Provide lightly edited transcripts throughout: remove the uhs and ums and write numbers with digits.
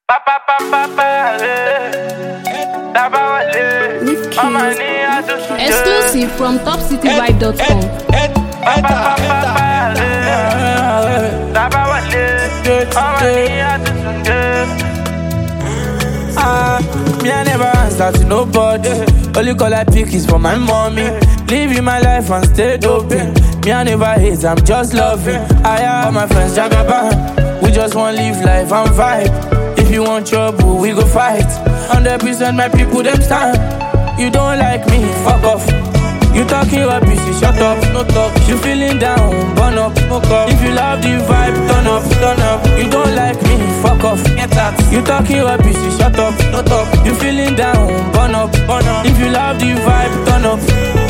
Exclusive from topcityvibe.com. Me I never answer to nobody. Only call I pick is for my mommy. Living my life and stay doping. Me I never hate, I'm just loving. I have all my friends Jagaban. We just want live life and vibe. If you want trouble, we go fight. 100% my people them stand. You don't like me, fuck off. You talking rubbish, you shut up, no talk. You feeling down, burn up, fuck up. If you love the vibe, turn up, turn up. You don't like me, fuck off, get out. You talking rubbish, you shut up, no talk. You feeling down, burn up, burn up. If you love the vibe, turn up.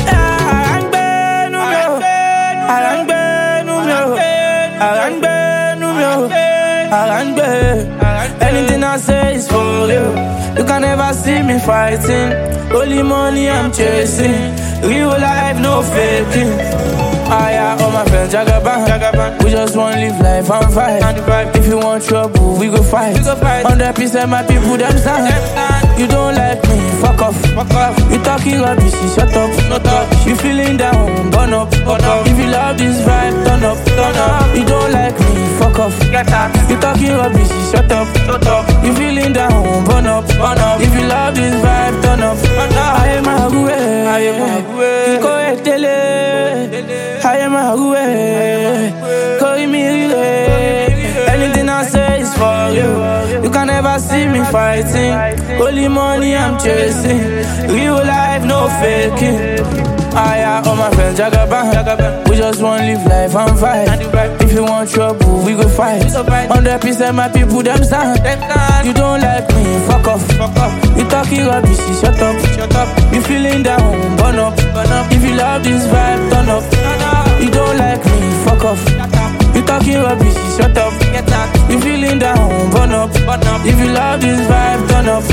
Anything I say is for real. You can never see me fighting. Only money I'm chasing. Real life, no faking. I have all my friends Jagaban. We just want live life and vibe. If you want trouble, we go fight. 100% my people them stand. You don't like me, fuck off. You talking rubbish, shut up, no talk. You feeling down, burn up, burn up. If you love this vibe, turn up, turn up. You don't like me, fuck off. You talking rubbish, shut up, shut up. You feeling down, burn up, burn up. If you love this vibe, turn up, turn up. I am a way, I am a way. Go ahead, I am a way. Call me relay. Anything I say is for you. You can never see me fighting. Only money I'm chasing. Real life, no faking. I have all my friends Jagaban. We just want live life and vibe. If you want trouble, we go fight. 100% my people them stand. You don't like me, fuck off. You talking rubbish, shut up. You feeling down, burn up. If you love this vibe, turn up. You don't like me, fuck off. You talking rubbish, shut up. You feeling down, burn up. If you love this vibe, turn up.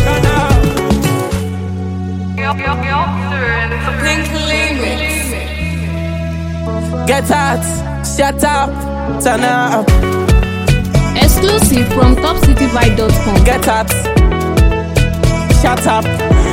Get out, shut up, turn up. Exclusive from topcityvibe.com. Get out, shut up.